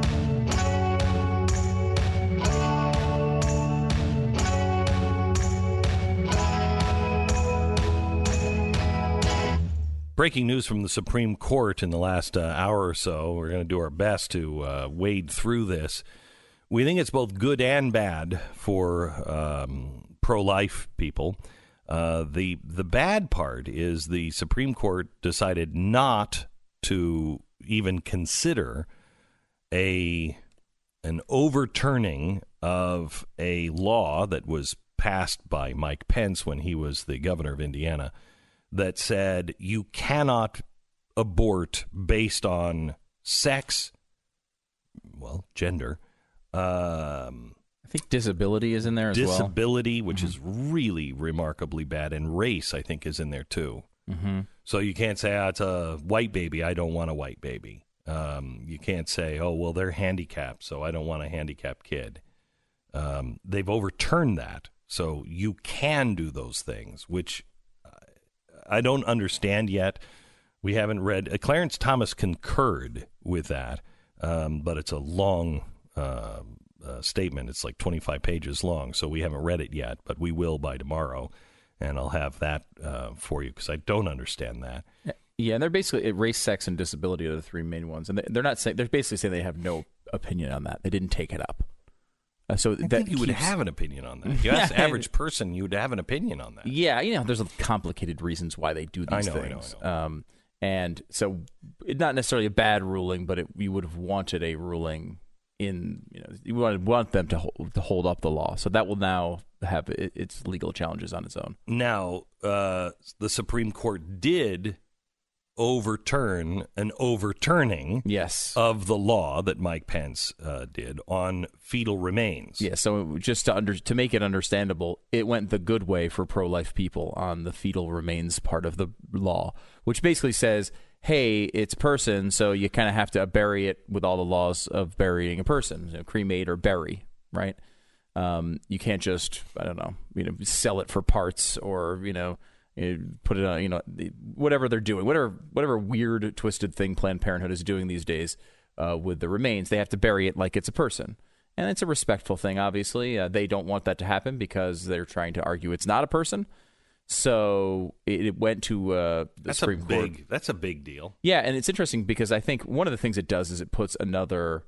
Speaker 1: Breaking news from the Supreme Court in the last hour or so. We're going to do our best to wade through this. We think it's both good and bad for pro-life people. The bad part is the Supreme Court decided not to even consider an overturning of a law that was passed by Mike Pence when he was the governor of Indiana that said you cannot abort based on sex, well, gender.
Speaker 3: I think disability is in there as well.
Speaker 1: Disability, which is really remarkably bad, and race, I think, is in there too. Mm-hmm. So you can't say, it's a white baby, I don't want a white baby. You can't say, oh, well, they're handicapped, so I don't want a handicapped kid. They've overturned that, so you can do those things, which I don't understand yet. We haven't read. Clarence Thomas concurred with that, but it's a long statement. It's like 25 pages long, so we haven't read it yet, but we will by tomorrow, and I'll have that for you because I don't understand that.
Speaker 3: Yeah, and they're basically race, sex, and disability are the three main ones, and they're not saying, they're basically saying they have no opinion on that. They didn't take it up. So
Speaker 1: I think you would have an opinion on that. You ask the average person, you would have an opinion on that.
Speaker 3: Yeah, there's complicated reasons why they do these things. I know. And so it's not necessarily a bad ruling, but you would have wanted a ruling you would want them to hold up the law. So that will now have its legal challenges on its own.
Speaker 1: Now, the Supreme Court did overturn an overturning
Speaker 3: Yes.
Speaker 1: of the law that Mike Pence did on fetal remains.
Speaker 3: Yeah, so just to make it understandable, it went the good way for pro-life people on the fetal remains part of the law, which basically says, hey, it's a person, so you kind of have to bury it with all the laws of burying a person, cremate or bury, right? You can't just, I don't know, sell it for parts or, put it on, whatever they're doing, whatever weird, twisted thing Planned Parenthood is doing these days with the remains. They have to bury it like it's a person. And it's a respectful thing, obviously. They don't want that to happen because they're trying to argue it's not a person. So it went to the Supreme Court.
Speaker 1: That's a big deal.
Speaker 3: Yeah, and it's interesting because I think one of the things it does is it puts another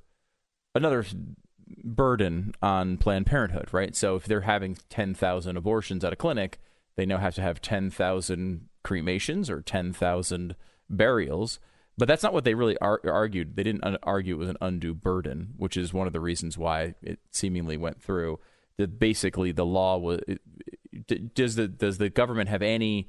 Speaker 3: burden on Planned Parenthood, right? So if they're having 10,000 abortions at a clinic, they now have to have 10,000 cremations or 10,000 burials. But that's not what they really argued. They didn't argue it was an undue burden, which is one of the reasons why it seemingly went through. That basically the law was. Does the government have any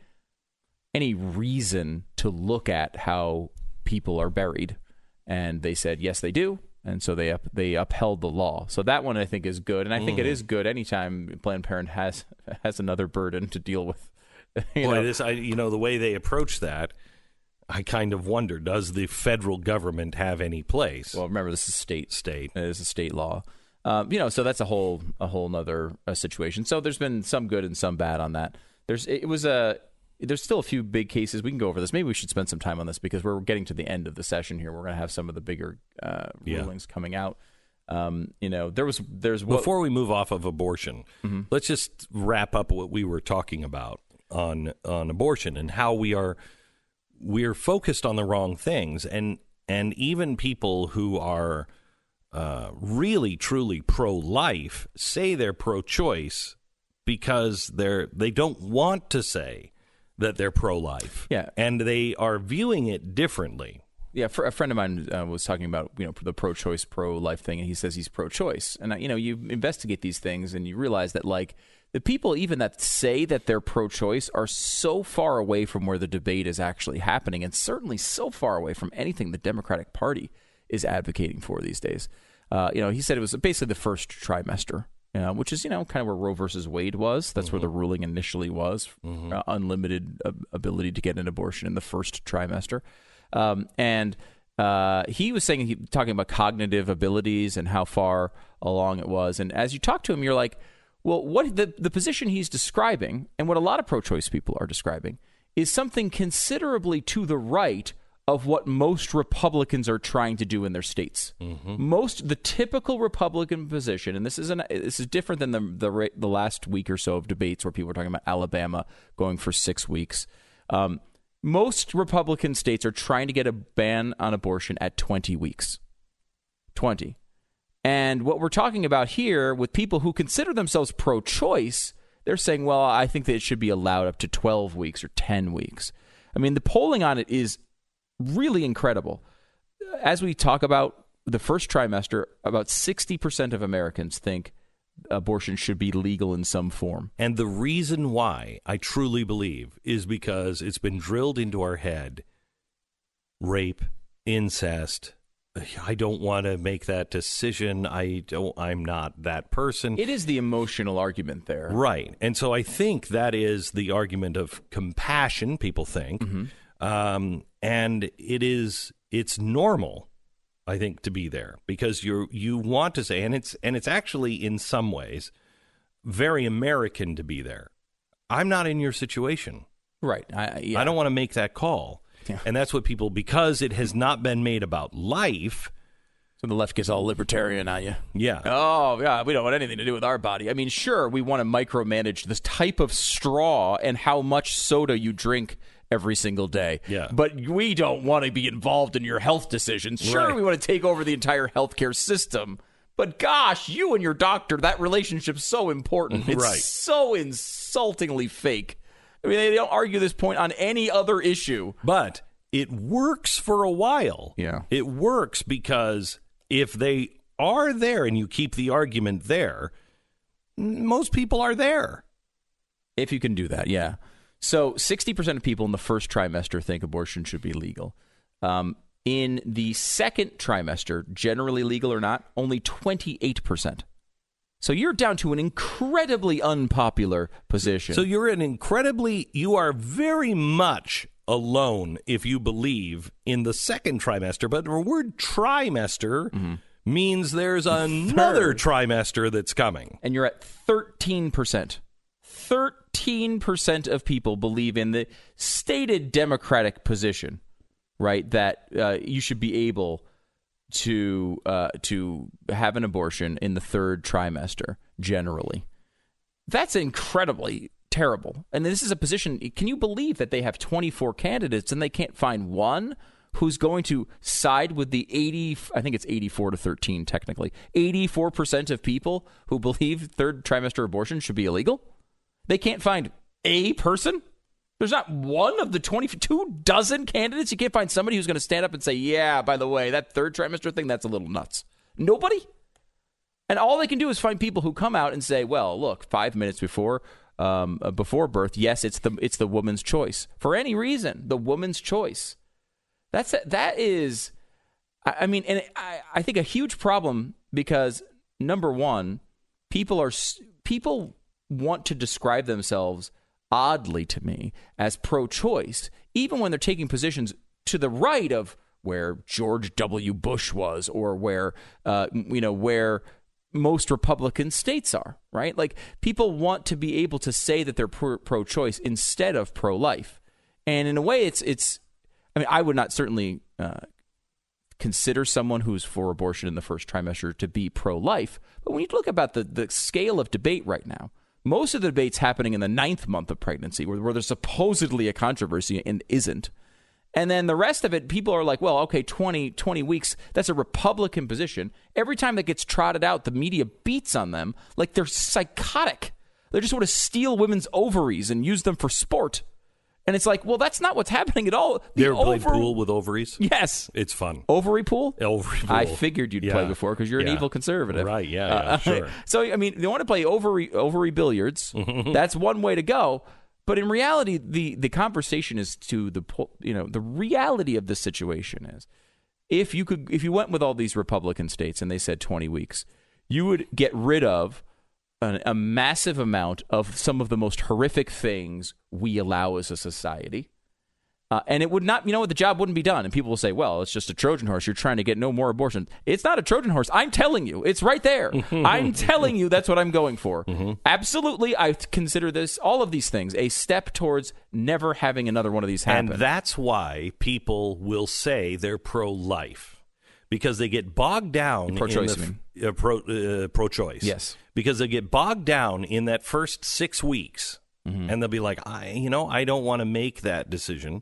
Speaker 3: reason to look at how people are buried? And they said yes, they do. And so they upheld the law. So that one I think is good, and I think it is good anytime Planned Parenthood has another burden to deal with.
Speaker 1: It is. The way they approach that, I kind of wonder: does the federal government have any place?
Speaker 3: Well, remember this is state. It is a state law. So that's a whole nother situation. So there's been some good and some bad on that. There's still a few big cases. We can go over this. Maybe we should spend some time on this because we're getting to the end of the session here. We're going to have some of the bigger rulings coming out. There's
Speaker 1: before we move off of abortion, let's just wrap up what we were talking about on abortion and how we're focused on the wrong things, and even people who are really truly pro-life say they're pro-choice because they don't want to say that they're pro-life.
Speaker 3: Yeah.
Speaker 1: And they are viewing it differently.
Speaker 3: Yeah, a friend of mine was talking about the pro-choice, pro-life thing, and he says he's pro-choice. And you investigate these things, and you realize that the people even that say that they're pro-choice are so far away from where the debate is actually happening, and certainly so far away from anything the Democratic Party is advocating for these days. He said it was basically the first trimester. Which is, kind of where Roe versus Wade was. That's where the ruling initially was, unlimited ability to get an abortion in the first trimester. And he was talking about cognitive abilities and how far along it was. And as you talk to him, you're like, well, what the position he's describing and what a lot of pro-choice people are describing is something considerably to the right of what most Republicans are trying to do in their states. The typical Republican position, and this is different than the last week or so of debates where people were talking about Alabama going for 6 weeks. Most Republican states are trying to get a ban on abortion at 20 weeks. 20. And what we're talking about here with people who consider themselves pro-choice, they're saying, well, I think that it should be allowed up to 12 weeks or 10 weeks. I mean, the polling on it is really incredible. As we talk about the first trimester, about 60% of Americans think abortion should be legal in some form.
Speaker 1: And the reason why I truly believe is because it's been drilled into our head: rape, incest. I don't want to make that decision. I'm not that person.
Speaker 3: It is the emotional argument there.
Speaker 1: Right. And so I think that is the argument of compassion, people think. And it's normal, I think, to be there because you want to say, and it's actually in some ways very American to be there. I'm not in your situation.
Speaker 3: Right.
Speaker 1: I don't want to make that call. Yeah. And that's what people, because it has not been made about life.
Speaker 3: So the left gets all libertarian on you.
Speaker 1: Yeah.
Speaker 3: Oh, yeah, we don't want anything to do with our body. I mean, sure, we want to micromanage this type of straw and how much soda you drink every single day.
Speaker 1: Yeah.
Speaker 3: But we don't want to be involved in your health decisions. Sure,
Speaker 1: right.
Speaker 3: We want to take over the entire healthcare system. But gosh, you and your doctor, that relationship's so important. It's
Speaker 1: right.
Speaker 3: So insultingly fake. I mean, they don't argue this point on any other issue.
Speaker 1: But it works for a while.
Speaker 3: Yeah.
Speaker 1: It works because if they are there and you keep the argument there, most people are there.
Speaker 3: If you can do that, yeah. So 60% of people in the first trimester think abortion should be legal. In the second trimester, generally legal or not, only 28%. So you're down to an incredibly unpopular position.
Speaker 1: So you are very much alone if you believe in the second trimester. But the word trimester means there's another trimester that's coming.
Speaker 3: And you're at 13%. 13% of people believe in the stated democratic position, right, that you should be able to have an abortion in the third trimester, generally. That's incredibly terrible. And this is a position, can you believe that they have 24 candidates and they can't find one who's going to side with the 84 to 13 technically, 84% of people who believe third trimester abortion should be illegal? They can't find a person? There's not one of the 22 dozen candidates. You can't find somebody who's going to stand up and say, yeah, by the way, that third trimester thing, that's a little nuts. Nobody? And all they can do is find people who come out and say, well, look, 5 minutes before birth, yes, it's the woman's choice. For any reason, the woman's choice. That is, I mean, and I think a huge problem because, number one, people want to describe themselves oddly to me as pro-choice, even when they're taking positions to the right of where George W. Bush was, or where most Republican states are, right? Like, people want to be able to say that they're pro-choice instead of pro-life. And in a way, it's I mean, I would not certainly consider someone who's for abortion in the first trimester to be pro-life. But when you look about the scale of debate right now, most of the debate's happening in the 9th month of pregnancy, where there's supposedly a controversy and isn't. And then the rest of it, people are like, well, okay, 20 weeks, that's a Republican position. Every time that gets trotted out, the media beats on them like they're psychotic. They just want to steal women's ovaries and use them for sport. And it's like, well, that's not what's happening at all.
Speaker 1: You ever played pool with ovaries?
Speaker 3: Yes.
Speaker 1: It's fun.
Speaker 3: Ovary pool?
Speaker 1: Ovary pool.
Speaker 3: I figured you'd play before because you're an evil conservative.
Speaker 1: Right, yeah, sure.
Speaker 3: So, I mean, they want to play ovary billiards. That's one way to go. But in reality, the conversation is to the reality of the situation is if you went with all these Republican states and they said 20 weeks, you would get rid of a massive amount of some of the most horrific things we allow as a society. And it would not, the job wouldn't be done. And people will say, well, it's just a Trojan horse. You're trying to get no more abortions. It's not a Trojan horse. I'm telling you, it's right there. I'm telling you, that's what I'm going for. Absolutely. I consider all of these things, a step towards never having another one of these happen.
Speaker 1: And that's why people will say they're pro-life, because they get bogged down
Speaker 3: pro-choice,
Speaker 1: pro-choice.
Speaker 3: Yes.
Speaker 1: Because they get bogged down in that first 6 weeks, and they'll be like, I don't want to make that decision.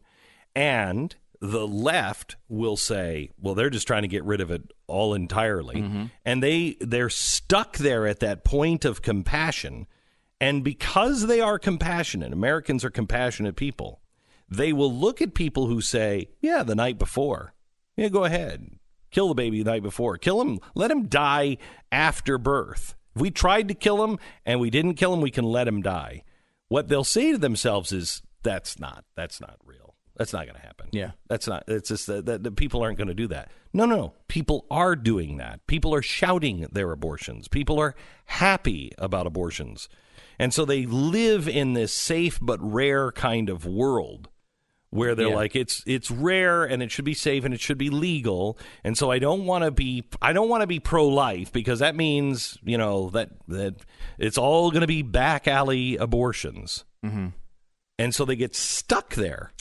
Speaker 1: And the left will say, well, they're just trying to get rid of it all entirely. And they're stuck there at that point of compassion. And because they are compassionate, Americans are compassionate people, they will look at people who say, yeah, the night before. Yeah, go ahead. Kill the baby the night before. Kill him. Let him die after birth. If we tried to kill him and we didn't kill him, we can let him die. What they'll say to themselves is, that's not real. That's not going to happen.
Speaker 3: Yeah.
Speaker 1: That's not, it's just that the people aren't going to do that. No. People are doing that. People are shouting their abortions. People are happy about abortions. And so they live in this safe but rare kind of world where they're like, it's rare and it should be safe and it should be legal. And so I don't want to be pro-life, because that means, that it's all going to be back alley abortions. And so they get stuck there.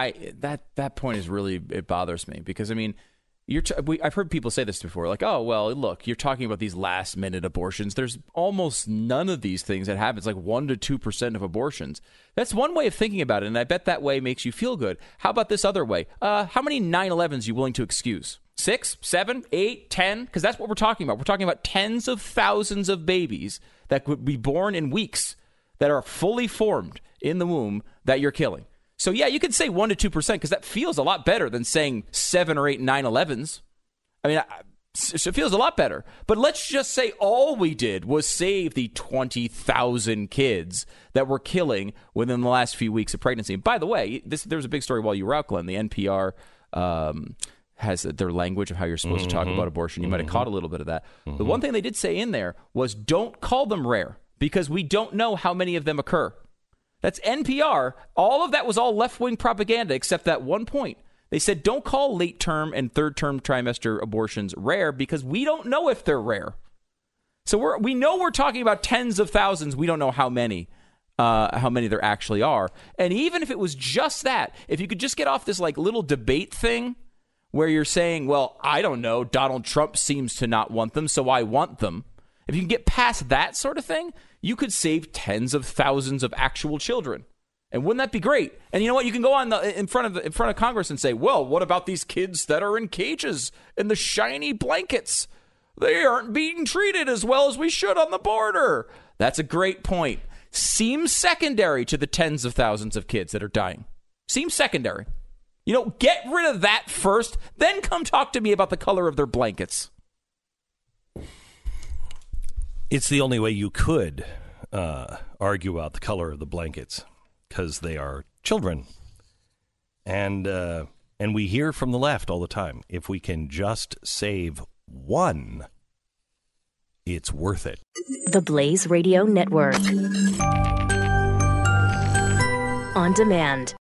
Speaker 3: That point is really, it bothers me, because I mean, I've heard people say this before, like, oh, well, look, you're talking about these last minute abortions. There's almost none of these things that happen. It's like 1% to 2% of abortions. That's one way of thinking about it, and I bet that way makes you feel good. How about this other way? How many 9/11s are you willing to excuse? 6, 7, 8, 10? Because that's what we're talking about. We're talking about tens of thousands of babies that could be born in weeks that are fully formed in the womb that you're killing. So, yeah, you can say 1% to 2%, because that feels a lot better than saying 7 or 8 9/11s. I mean, It feels a lot better. But let's just say all we did was save the 20,000 kids that we're killing within the last few weeks of pregnancy. And by the way, there was a big story while you were out, Glenn. The NPR has their language of how you're supposed to talk about abortion. You might have caught a little bit of that. The one thing they did say in there was don't call them rare because we don't know how many of them occur. That's NPR. All of that was all left-wing propaganda except that one point. They said don't call late-term and third-term trimester abortions rare because we don't know if they're rare. So we know we're talking about tens of thousands. We don't know how many there actually are. And even if it was just that, if you could just get off this like little debate thing where you're saying, well, I don't know, Donald Trump seems to not want them, so I want them. If you can get past that sort of thing, you could save tens of thousands of actual children. And wouldn't that be great? And you know what? You can go on in front of Congress and say, well, what about these kids that are in cages in the shiny blankets? They aren't being treated as well as we should on the border. That's a great point. Seems secondary to the tens of thousands of kids that are dying. Seems secondary. You know, get rid of that first, then come talk to me about the color of their blankets.
Speaker 1: It's the only way you could argue about the color of the blankets. Because they are children. And we hear from the left all the time, if we can just save one, it's worth it.
Speaker 8: The Blaze Radio Network. On demand.